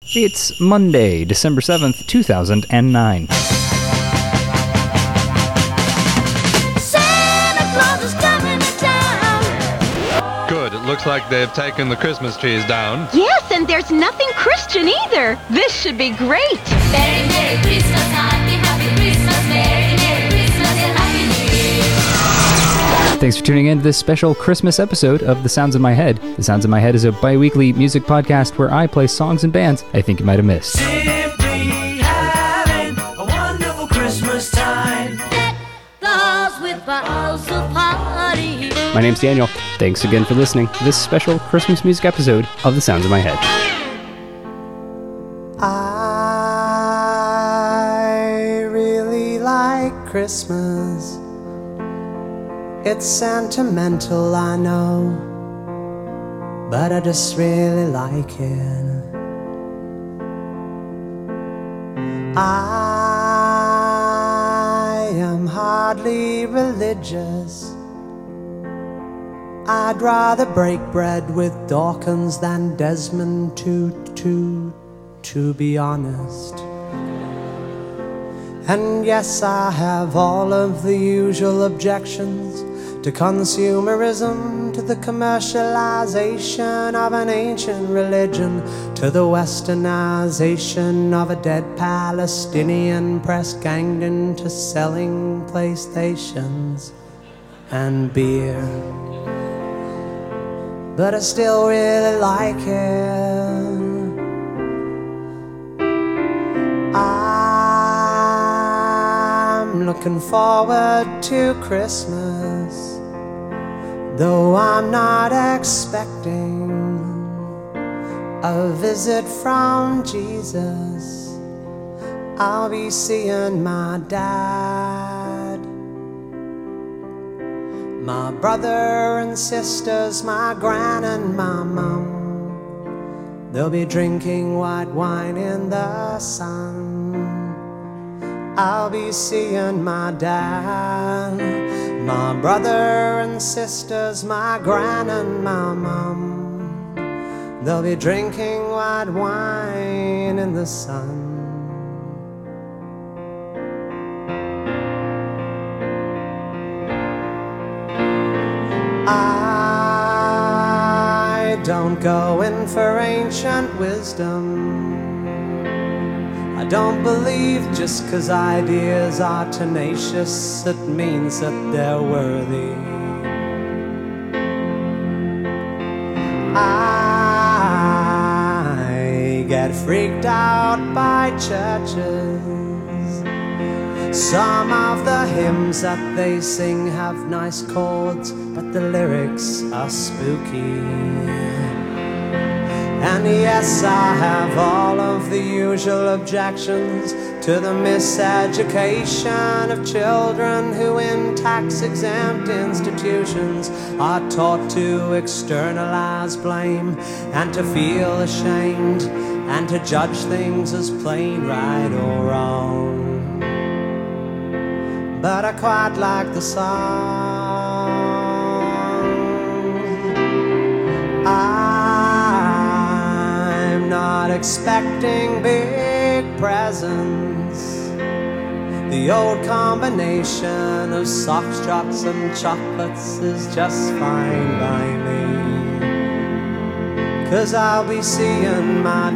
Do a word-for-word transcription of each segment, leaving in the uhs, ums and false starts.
It's Monday, December seventh, two thousand nine. Good, it looks like they've taken the Christmas trees down. Yes, and there's nothing Christian either. This should be great. Merry, Merry Christmas, Happy, Happy Christmas, Merry, Merry Christmas, and Happy New Year. Thanks for tuning in to this special Christmas episode of The Sounds in My Head. The Sounds in My Head is a bi-weekly music podcast where I play songs and bands I think you might have missed. Simply having a wonderful Christmas time. With boughs of party. My name's Daniel. Thanks again for listening to this special Christmas music episode of The Sounds in My Head. I really like Christmas. It's sentimental, I know, but I just really like it. I am hardly religious. I'd rather break bread with Dawkins than Desmond Tutu, to be honest. And yes, I have all of the usual objections to consumerism, to the commercialization of an ancient religion, to the westernization of a dead Palestinian press ganged into selling PlayStations and beer. But I still really like it. I'm looking forward to Christmas, though I'm not expecting a visit from Jesus. I'll be seeing my dad, my brother and sisters, my gran and my mum. They'll be drinking white wine in the sun. I'll be seeing my dad, my brother and sisters, my gran and my mum. They'll be drinking white wine in the sun. I don't go in for ancient wisdom. I don't believe just 'cause ideas are tenacious it means that they're worthy. I get freaked out by churches. Some of the hymns that they sing have nice chords, but the lyrics are spooky. And yes, I have all of the usual objections to the miseducation of children who in tax-exempt institutions are taught to externalize blame and to feel ashamed and to judge things as plain right or wrong. But I quite like the song. I'm not expecting big presents. The old combination of socks, chocks, and chocolates is just fine by me. 'Cause I'll be seeing my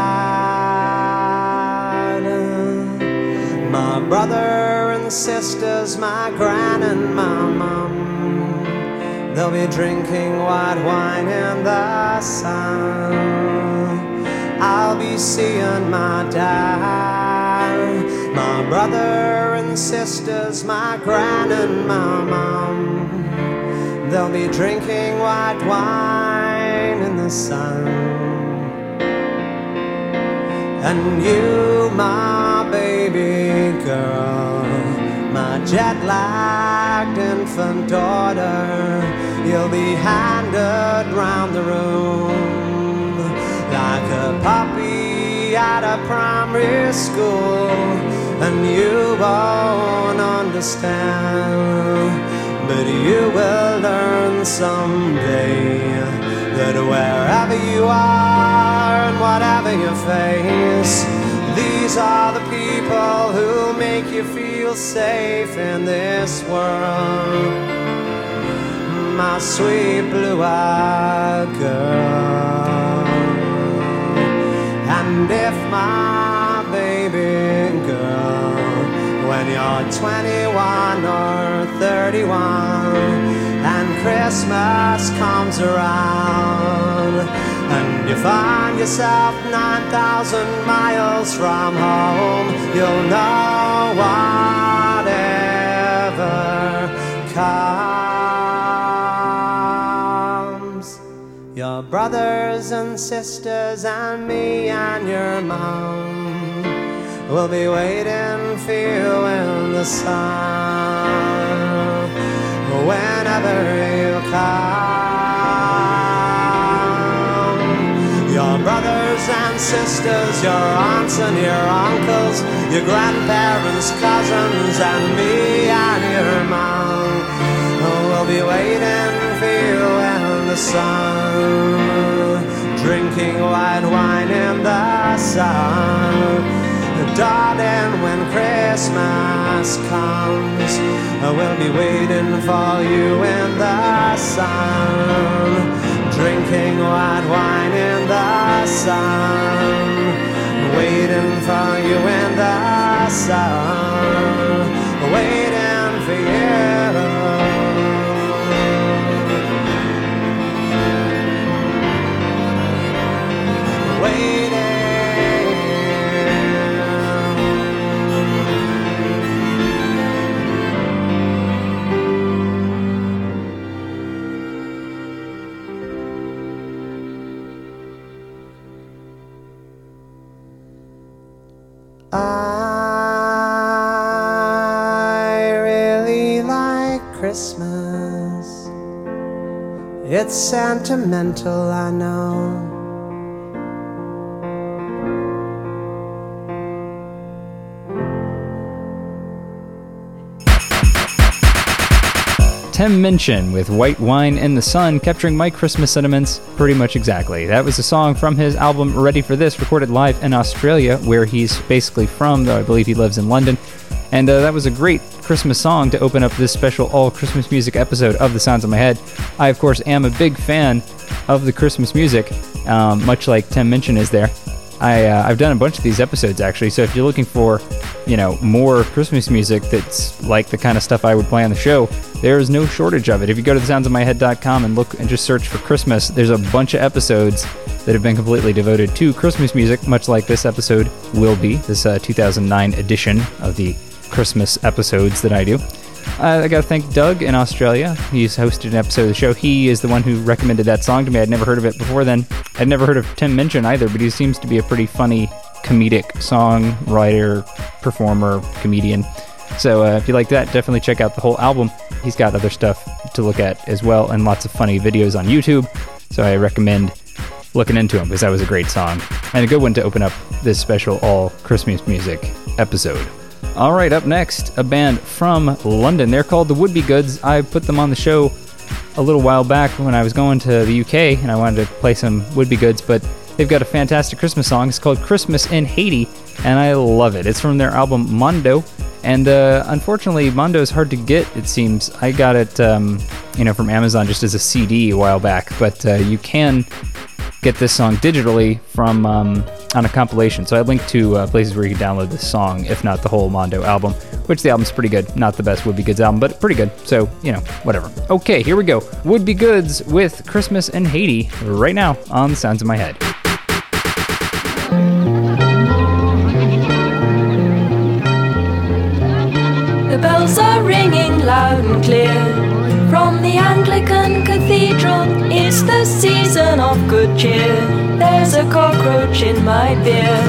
dad, my brother and sisters, my gran and my mum. They'll be drinking white wine in the sun. I'll be seeing my dad, my brother and sisters, my gran and my mum. They'll be drinking white wine in the sun. And you, my baby girl, my jet-lagged infant daughter, you'll be handed round the room like a puppy at a primary school. And you won't understand, but you will learn someday that wherever you are and whatever you face, these are the people who make you feel safe in this world. My sweet blue-eyed girl. And if my baby girl, when you're twenty-one or thirty-one and Christmas comes around and you find yourself nine thousand miles from home, you'll know whatever comes. Your brothers and sisters and me and your mom will be waiting for you in the sun whenever you come. Your brothers and sisters, your aunts and your uncles, your grandparents, cousins, and me and your mom will be waiting for you in the sun, drinking white wine in the sun. Darling, when Christmas comes, we'll be waiting for you in the sun, drinking white wine in the sun, waiting for you in the sun, waiting for you. Waiting. I really like Christmas. It's sentimental, I know. Tim Minchin with White Wine in the Sun, capturing my Christmas sentiments pretty much exactly. That was a song from his album Ready for This, recorded live in Australia, where he's basically from, though I believe he lives in London. And uh, that was a great Christmas song to open up this special all-Christmas music episode of The Sounds in My Head. I, of course, am a big fan of the Christmas music, um, much like Tim Minchin is there. I, uh, I've done a bunch of these episodes, actually, so if you're looking for, you know, more Christmas music that's like the kind of stuff I would play on the show, there is no shortage of it. If you go to the sounds of my head dot com and look and just search for Christmas, there's a bunch of episodes that have been completely devoted to Christmas music, much like this episode will be, this uh, two thousand nine edition of the Christmas episodes that I do. Uh, I gotta thank Doug in Australia. He's hosted an episode of the show. He is the one who recommended that song to me. I'd never heard of it before then. I'd never heard of Tim Minchin either, but he seems to be a pretty funny comedic songwriter, performer, comedian. So uh, if you like that, definitely check out the whole album. He's got other stuff to look at as well, and lots of funny videos on YouTube. So I recommend looking into him, because that was a great song. And a good one to open up this special all Christmas music episode. All right, up next, a band from London. They're called the Would Be Goods. I put them on the show a little while back when I was going to the U K, and I wanted to play some Would Be Goods, but they've got a fantastic Christmas song. It's called Christmas in Haiti, and I love it. It's from their album Mondo, and uh, unfortunately, Mondo is hard to get, it seems. I got it, um, you know, from Amazon just as a C D a while back, but uh, you can get this song digitally from um, on a compilation. So I linked to uh, places where you can download this song, if not the whole Mondo album, which the album's pretty good. Not the best Would Be Goods album, but pretty good. So, you know, whatever. Okay, here we go. Would Be Goods with Christmas in Haiti right now on The Sounds of My Head. The bells are ringing loud and clear from the Anglican Cathedral. It's the season of good cheer. There's a cockroach in my beer.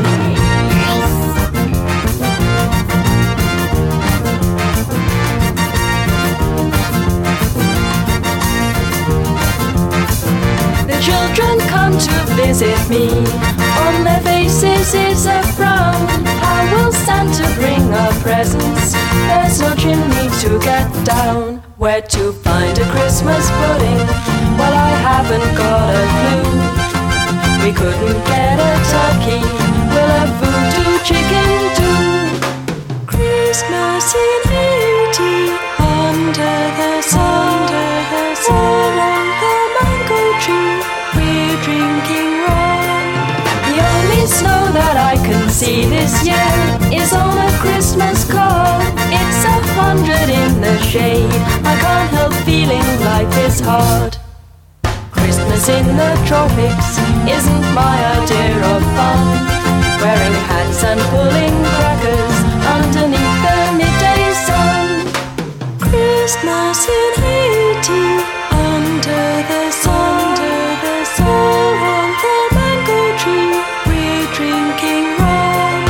The children come to visit me. On their faces is a frown. How will Santa bring our presents? There's no chimney to get down. Where to find a Christmas pudding? Well, I haven't got a clue. We couldn't get a turkey, will a voodoo chicken do? Christmas in Haiti, under the sun, under the sun, on the mango tree, we're drinking rum. The only snow that I can see this year is on a Christmas card. It's a hundred in the shade, I can't help feeling life is hard. Christmas in the tropics isn't my idea of fun. Wearing hats and pulling crackers underneath the midday sun. Christmas in Haiti, under the sun, under the sun, on the mango tree, we're drinking rum.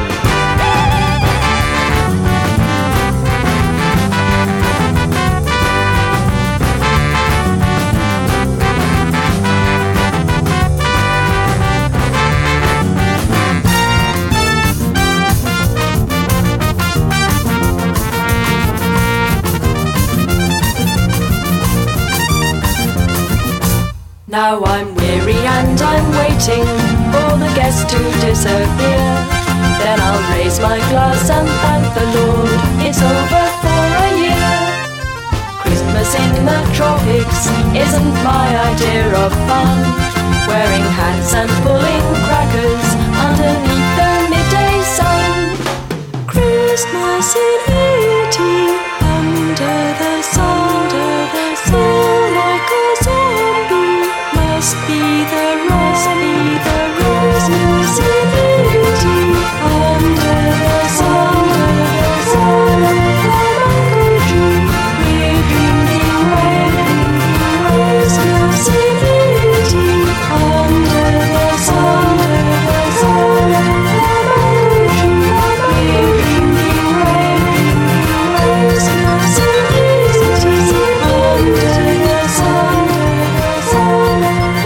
Now I'm weary and I'm waiting for the guests to disappear. Then I'll raise my glass and thank the Lord it's over for a year. Christmas in the tropics isn't my idea of fun. Wearing hats and pulling crackers underneath the midday sun. Christmas in Haiti, under the sun, under the sun, like a zombie. Must be the rose, be the Christmas in Haiti, under the sun, under the sun, the mango tree, we're drinking rum. Christmas in Haiti, under the sun, under the sun, the mango tree, we're drinking rum. Christmas in Haiti, under the sun, under the sun.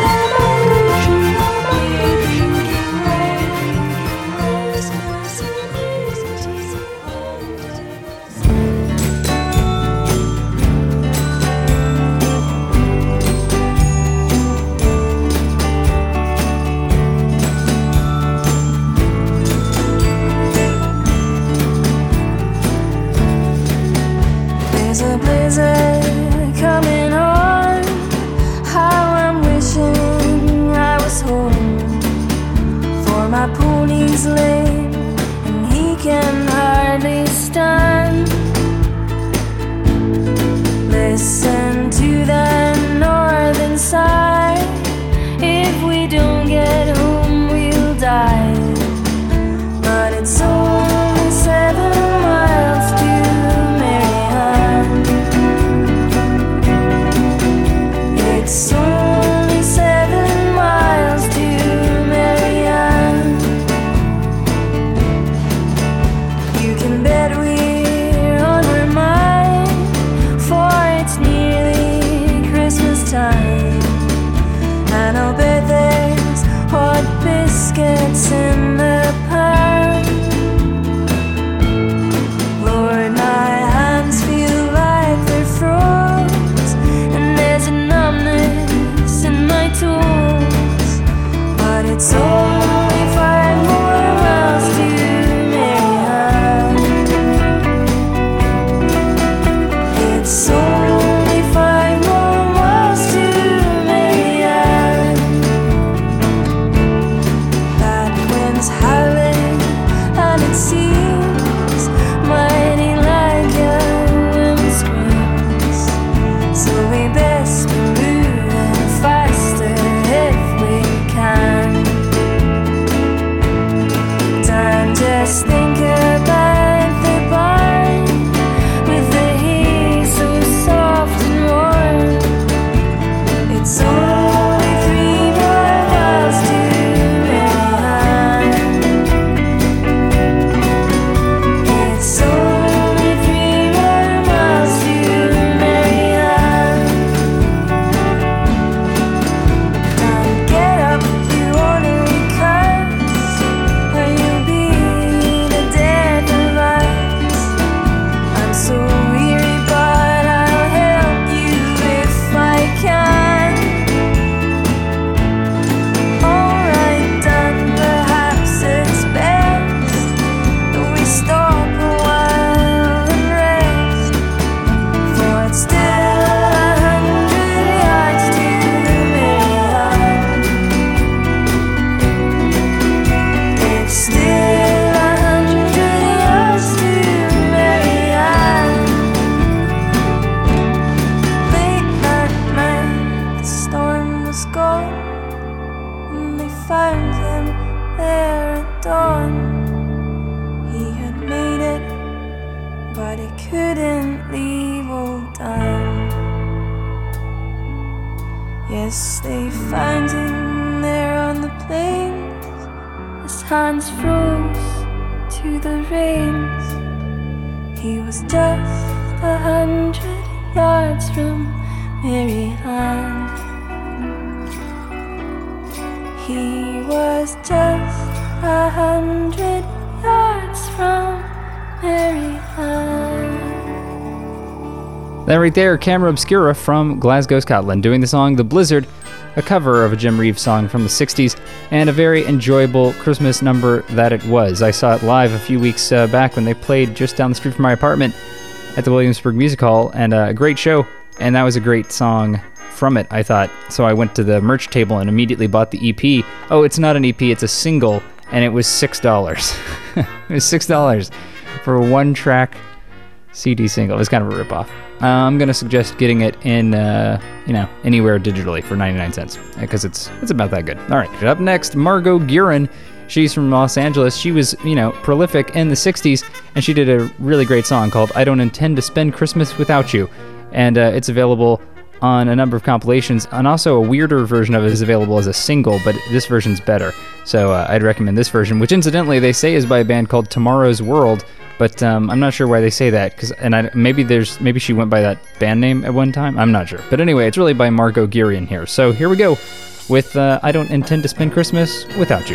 There's a blizzard coming on. How I'm wishing I was home. For my pony's lame and he can hardly stand. Listen to the northern side. If we don't get home, we'll die. But it's only seven miles to Marianne. It's only seven miles to Marianne. You dawn. He had made it, but he couldn't leave old Dan. Yes, they found him there on the plains. His hands froze to the reins. He was just a hundred yards from Mary Ann. He was just a hundred yards from Mary Ann. That right there, Camera Obscura from Glasgow, Scotland, doing the song The Blizzard, a cover of a Jim Reeves song from the sixties, and a very enjoyable Christmas number that it was. I saw it live a few weeks uh, back when they played just down the street from my apartment at the Williamsburg Music Hall, and uh, a great show, and that was a great song from it, I thought. So I went to the merch table and immediately bought the E P. Oh, it's not an E P, it's a single, and it was six dollars. It was six dollars for a one-track C D single. It was kind of a ripoff. Uh, I'm going to suggest getting it in, uh, you know, anywhere digitally for ninety-nine cents, because it's it's about that good. All right, up next, Margot Guerin. She's from Los Angeles. She was, you know, prolific in the sixties, and she did a really great song called I Don't Intend to Spend Christmas Without You. And uh, it's available on a number of compilations, and also a weirder version of it is available as a single, but this version's better. So uh, I'd recommend this version, which incidentally they say is by a band called Tomorrow's World, but um, I'm not sure why they say that, because and I, maybe there's maybe she went by that band name at one time. I'm not sure, but anyway, it's really by Margot Guerin here. So here we go with uh, I Don't Intend to Spend Christmas Without You.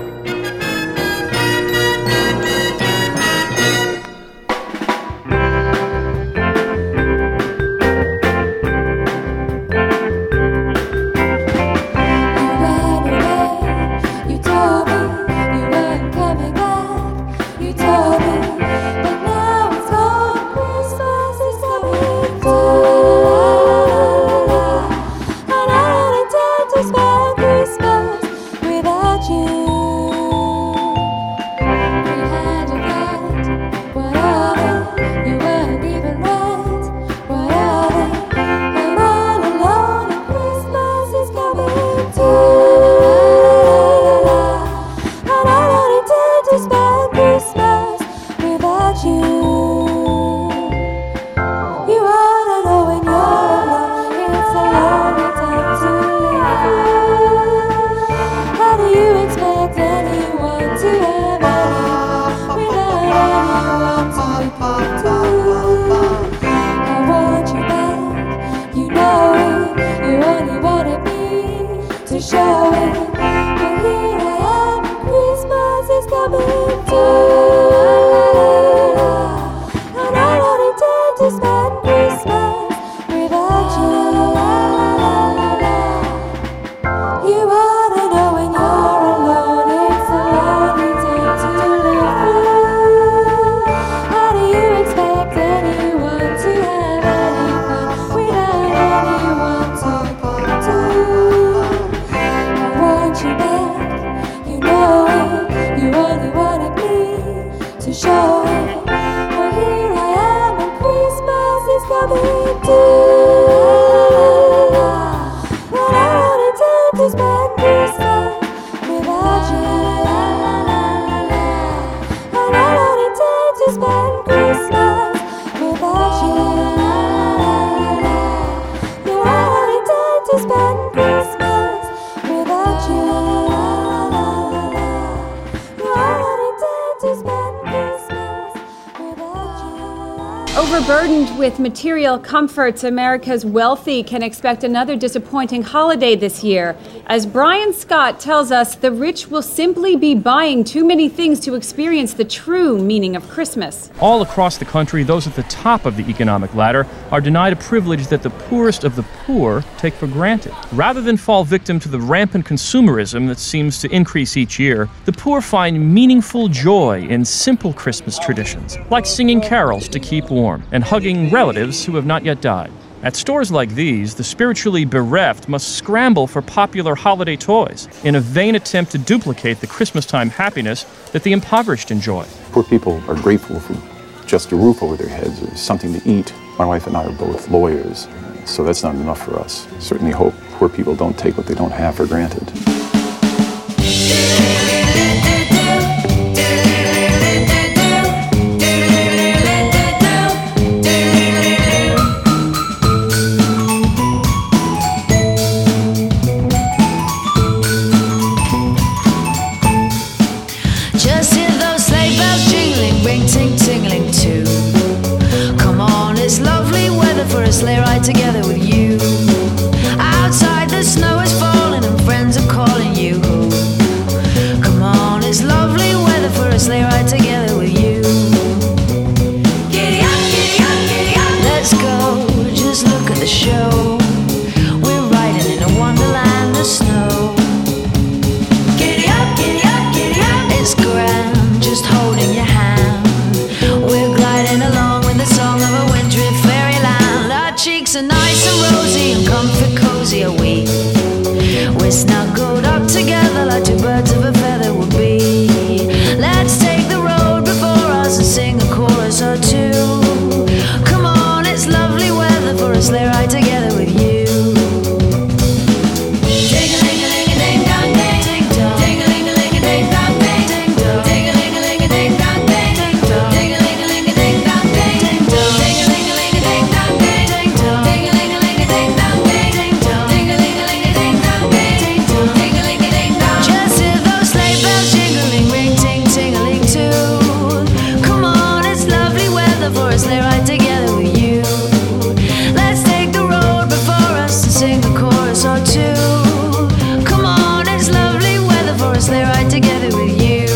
Overburdened with material comforts, America's wealthy can expect another disappointing holiday this year. As Brian Scott tells us, the rich will simply be buying too many things to experience the true meaning of Christmas. All across the country, those at the top of the economic ladder are denied a privilege that the poorest of the poor take for granted. Rather than fall victim to the rampant consumerism that seems to increase each year, the poor find meaningful joy in simple Christmas traditions, like singing carols to keep warm and hugging relatives who have not yet died. At stores like these, the spiritually bereft must scramble for popular holiday toys in a vain attempt to duplicate the Christmas-time happiness that the impoverished enjoy. Poor people are grateful for just a roof over their heads or something to eat. My wife and I are both lawyers, so that's not enough for us. Certainly hope poor people don't take what they don't have for granted. a sleigh ride together with you. Giddy up, giddy up, giddy up. Let's go, just look at the show. We're riding in a wonderland of snow. Giddy up, giddy up, giddy up. It's grand, just holding your hand. We're gliding along with the song of a wintry fairyland. Our cheeks are nice and rosy and comfy cozy are we. We're snuggled up together like two birds of a feather would be. Let's take the road before us and sing a chorus or two. Come on, it's lovely weather for a sleigh ride together with you. Ding-a-ling-a-ling-a-ding-dong, ding-dong. Ding-a-ling-a-ling-a-ding-dong, ding-dong. Ding-a-ling-a-ling-a-ding-dong, ding-dong. Ding-a-ling-a-ling-a-ding-dong, ding-dong. Ding-a-ling-a-ling-a-ding-dong, ding-dong. Ding-a-ling-a-ling-a-ding-dong, ding-dong. Ding-a-ling-a-ling-a-ding-dong, ding-dong. Ding-a-ling-a-ding-dong. Just hear those sleigh bells jingling, ring, ting, ting-a-ling too. Come on, it's lovely weather for a sleigh ride together with you. Let's take the road before us and sing a chorus or two. Come on, it's lovely weather for a sleigh ride together with you.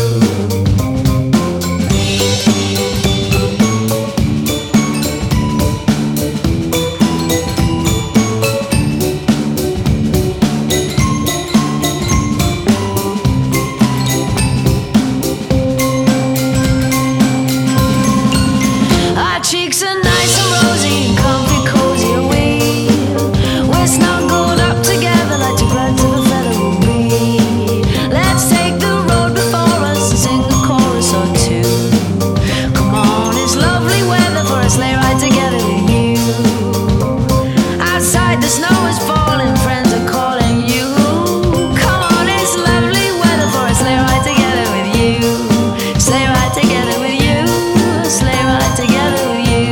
Our cheeks are nice and rosy and comfy cozy are we. We're snuggled up together like two birds of a feather will be. Let's take the road before us and sing a chorus or two. Come on, it's lovely weather for a sleigh ride together with you. Outside the snow is falling, friends are calling you. Come on, it's lovely weather for a sleigh ride together with you. Sleigh ride together with you. Sleigh ride together with you.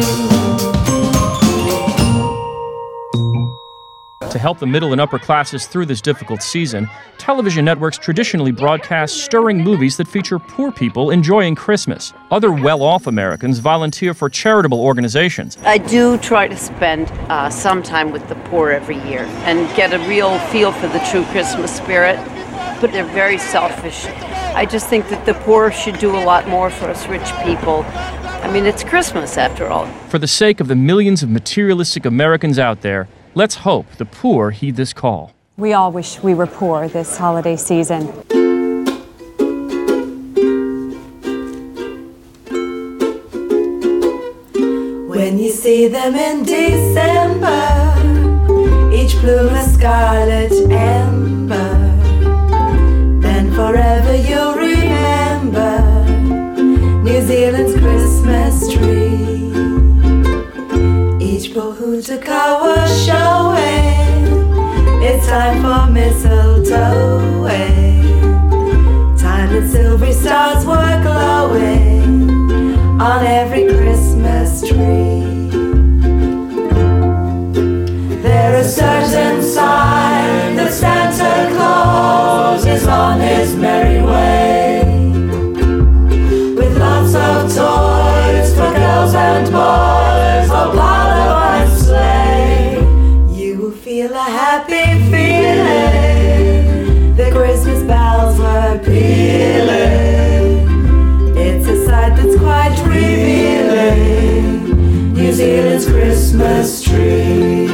To help the middle and upper classes through this difficult season, television networks traditionally broadcast stirring movies that feature poor people enjoying Christmas. Other well-off Americans volunteer for charitable organizations. I do try to spend uh, some time with the poor every year and get a real feel for the true Christmas spirit, but they're very selfish. I just think that the poor should do a lot more for us rich people. I mean, it's Christmas after all. For the sake of the millions of materialistic Americans out there, let's hope the poor heed this call. We all wish we were poor this holiday season. When you see them in December, each plume a scarlet ember, then forever you'll remember New Zealand's Christmas tree. Each pohutuka was showing it's time for mistletoe. Time that silvery stars were glowing on every Christmas tree. There are certain signs that Santa Claus is on his merry way, with lots of toys for girls and boys, all piled on his sleigh. You will feel a happy feeling, the Christmas bells were pealing. It's a sight that's quite revealing, New Zealand's Christmas tree.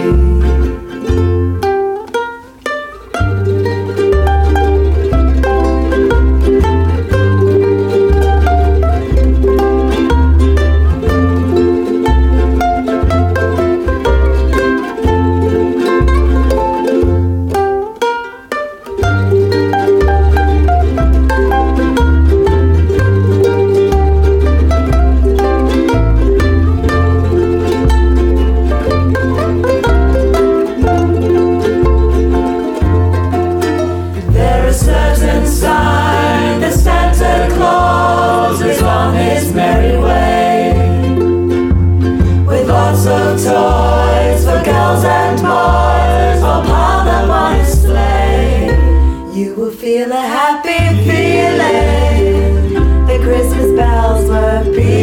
Feel a happy feeling, the Christmas bells were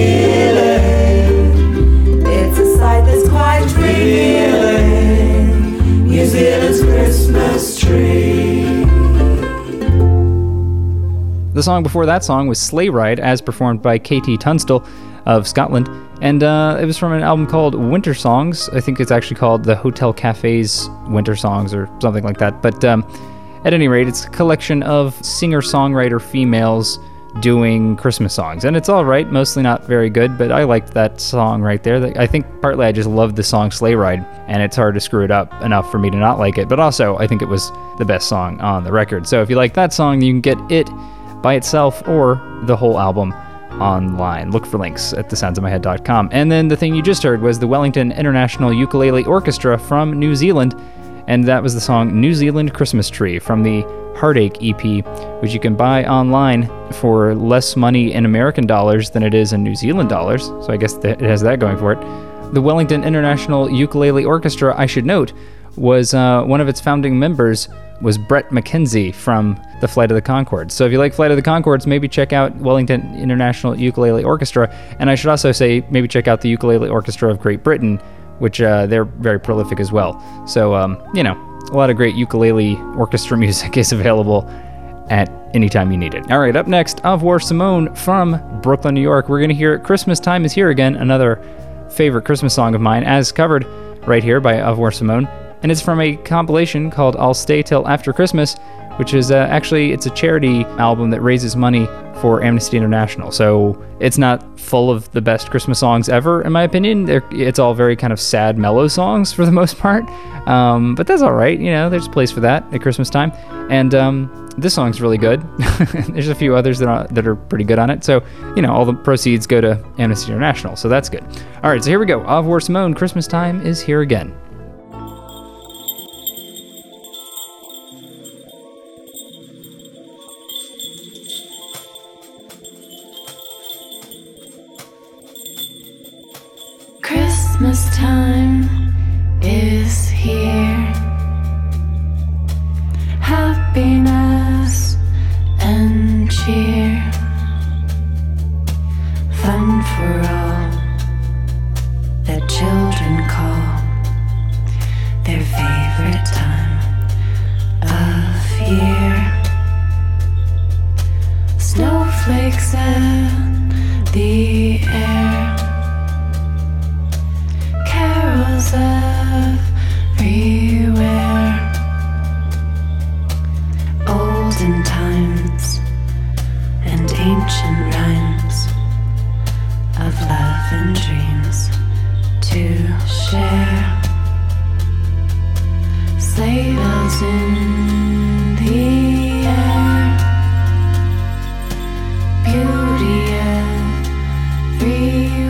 pealing. It's a sight that's quite revealing, New Zealand's Christmas tree. The The song before that song was Sleigh Ride, as performed by K T Tunstall of Scotland, and uh, it was from an album called Winter Songs. I think it's actually called the Hotel Cafes Winter Songs or something like that. But um, at any rate, it's a collection of singer-songwriter females doing Christmas songs, and it's all right, mostly not very good, but I liked that song right there. I think partly I just loved the song Sleigh Ride, and it's hard to screw it up enough for me to not like it, but also I think it was the best song on the record. So if you like that song, you can get it by itself or the whole album online. Look for links at the sounds of my head dot com. And then the thing you just heard was the Wellington International Ukulele Orchestra from New Zealand, and that was the song New Zealand Christmas Tree from the Heartache E P, which you can buy online for less money in American dollars than it is in New Zealand dollars, so I guess that it has that going for it. The Wellington International Ukulele Orchestra, I should note, was uh, one of its founding members was Brett McKenzie from the Flight of the Conchords. So if you like Flight of the Conchords, maybe check out Wellington International Ukulele Orchestra, and I should also say maybe check out the Ukulele Orchestra of Great Britain, which uh, they're very prolific as well. So, um, you know, a lot of great ukulele orchestra music is available at any time you need it. All right, up next, Au revoir Simone from Brooklyn, New York. We're going to hear Christmas Time Is Here Again, another favorite Christmas song of mine, as covered right here by Au revoir Simone. And it's from a compilation called I'll Stay Till After Christmas, which is uh, actually, it's a charity album that raises money for Amnesty International. So it's not full of the best Christmas songs ever, in my opinion. They're, it's all very kind of sad, mellow songs for the most part. Um, but that's all right. You know, there's a place for that at Christmas time. And um, this song's really good. There's a few others that are, that are pretty good on it. So, you know, all the proceeds go to Amnesty International. So that's good. All right, so here we go. Au revoir Simone, Christmas Time Is Here Again. Christmas time is here. Happiness and cheer. Fun for all that children call their favorite time of year. Snowflakes in the air. Carols everywhere. Olden times and ancient rhymes of love and dreams to share. Sleigh bells in the air. Beauty everywhere.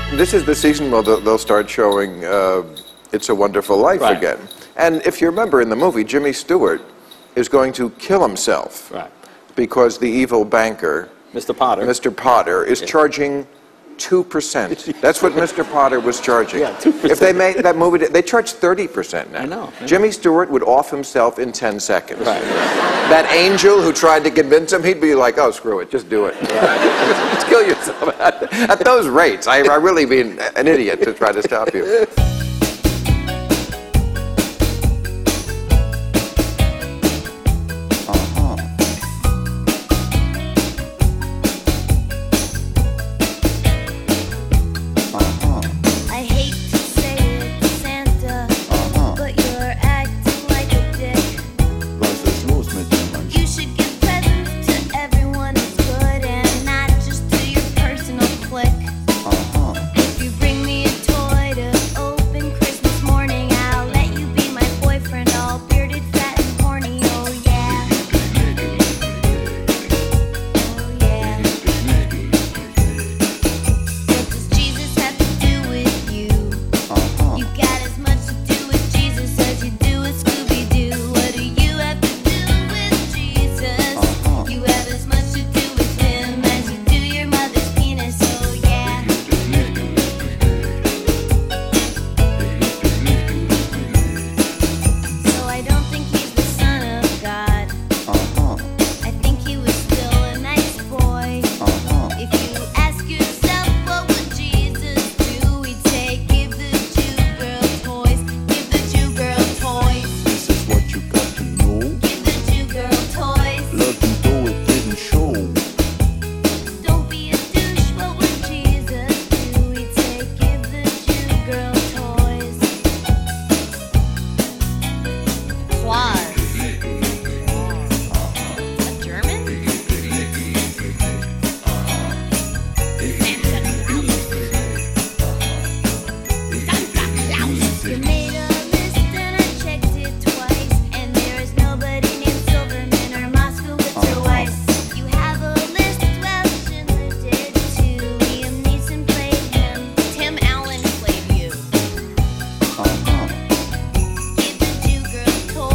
This is the season where they'll, they'll start showing uh, It's a Wonderful Life Right. again. And if you remember in the movie, Jimmy Stewart is going to kill himself Right. because the evil banker, Mister Potter. Mister Potter, is charging two percent. That's what Mister Potter was charging. Yeah, two percent. If they made that movie, they charge thirty percent now. I know. I know. Jimmy Stewart would off himself in ten seconds. Right. That angel who tried to convince him, he'd be like, oh, screw it, just do it. Just kill yourself. At, at those rates, I, I really mean an idiot to try to stop you. I hate to say it, Santa, but you're acting like a dick. You should give presents to everyone who's good and not just to your personal clique. If you bring me a toy to open Christmas morning, I'll let you be my boyfriend, all bearded, fat, and horny. Oh yeah. Oh yeah. What does Jesus have to do with you? You got as much to do with Jesus as you do with Scooby-Doo. What do you have to do with Jesus? You have as much to do with him as you do your mother's penis. Oh yeah. So I don't think he's the son of God. I think he was still a nice boy. If you ask yourself what would Jesus do, he'd say, give the Jew girl toys, give the Jew girl toys, This is what you got to know. give the Jew girl toys. Love you though it didn't show. Don't be a douche, what would Jesus do? He'd say, give the Jew girl toys. Claus. A German? You made a list and I checked it twice, and there is nobody named Silverman or Moskowitz or Weiss. You have a list, well, Schindler did too. Liam Neeson played him, Tim Allen played you. Give the Jew girl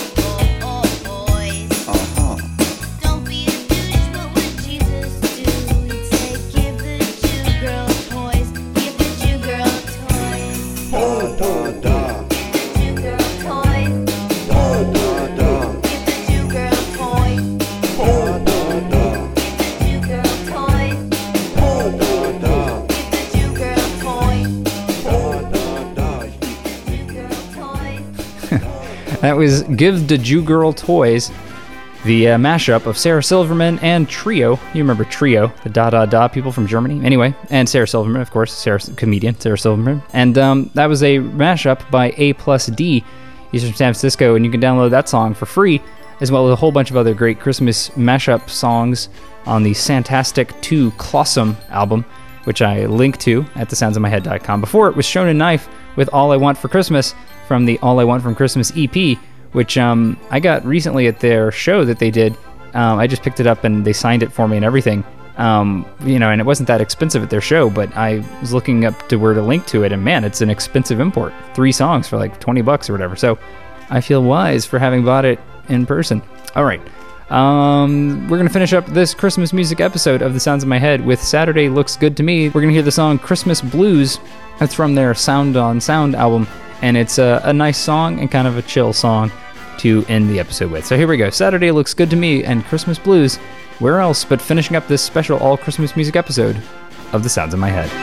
toys. Don't be a douche, what would Jesus do? He'd say, give the Jew girl toys, give the Jew girl toys. Da da da. Give the Jew girl toys. Da da da. Give the Jew girl toys. Da da da. Give the Jew girl toys. Da da da. Give the Jew girl toys. Da da da. Jew girl toys. That was Give the Jew Girl Toys, the uh, mashup of Sarah Silverman and Trio. You remember Trio, the Da Da Da people from Germany. Anyway, and Sarah Silverman, of course, Sarah comedian Sarah Silverman. And um, that was a mashup by A Plus D. He's from San Francisco, and you can download that song for free, as well as a whole bunch of other great Christmas mashup songs on the Santastic two Klossum album, which I link to at the sounds of my head dot com. Before it was Shonen Knife with All I Want for Christmas from the All I Want from Christmas E P, which um, I got recently at their show that they did. Um, I just picked it up and they signed it for me and everything. Um, you know, and it wasn't that expensive at their show, but I was looking up to where to link to it, and man, it's an expensive import. Three songs for like twenty bucks or whatever. So I feel wise for having bought it in person. All right. Um, we're going to finish up this Christmas music episode of The Sounds of My Head with Saturday Looks Good to Me. We're going to hear the song Christmas Blues. That's from their Sound on Sound album, and it's a, a nice song and kind of a chill song to end the episode with. So here we go. Saturday Looks Good to Me and Christmas Blues. Where else but finishing up this special all Christmas music episode of The Sounds of My Head.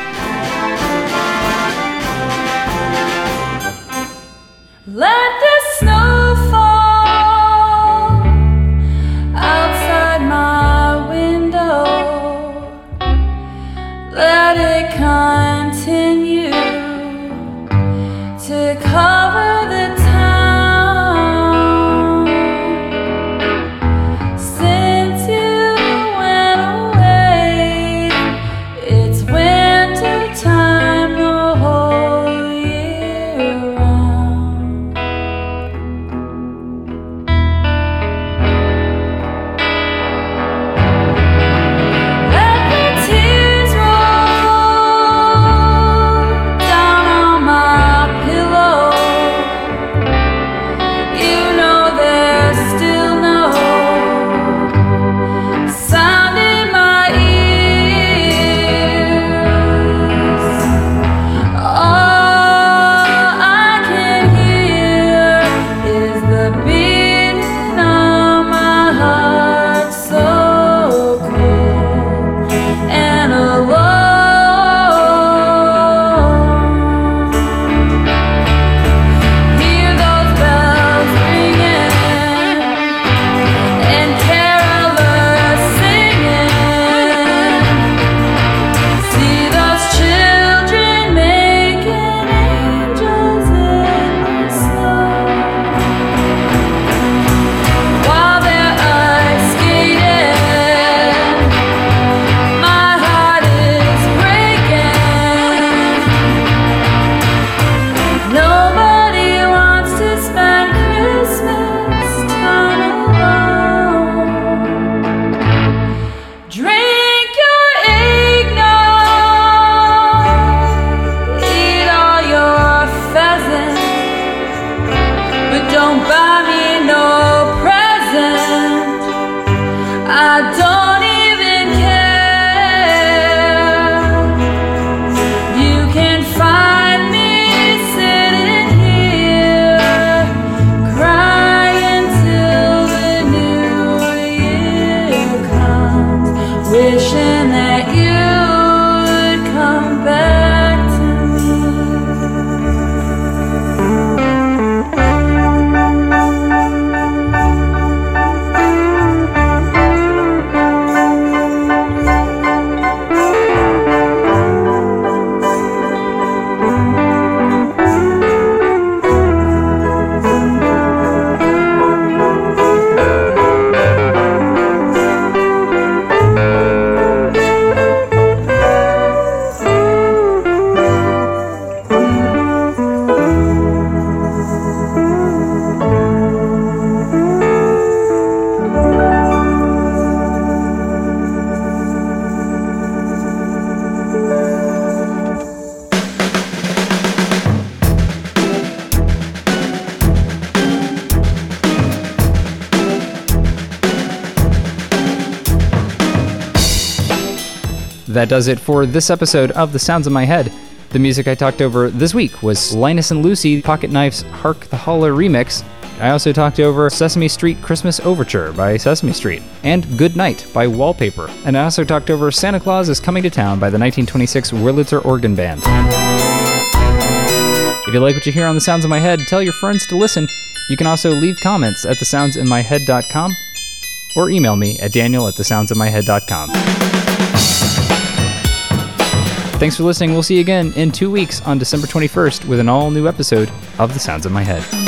Let the snow fall outside my window. Let it continue to cover the town. Since you went away, it's winter time the whole year round. Let the tears roll That does it for this episode of The Sounds in My Head. The music I talked over this week was Linus and Lucy, Pocket Knife's Hark the Holler remix. I also talked over Sesame Street Christmas Overture by Sesame Street, and Good Night by Wallpaper. And I also talked over Santa Claus is Coming to Town by the nineteen twenty-six Wurlitzer Organ Band. If you like what you hear on The Sounds in My Head, tell your friends to listen. You can also leave comments at the sounds in my head dot com or email me at daniel at the sounds in my head dot com. Thanks for listening. We'll see you again in two weeks on December twenty-first with an all-new episode of The Sounds in My Head.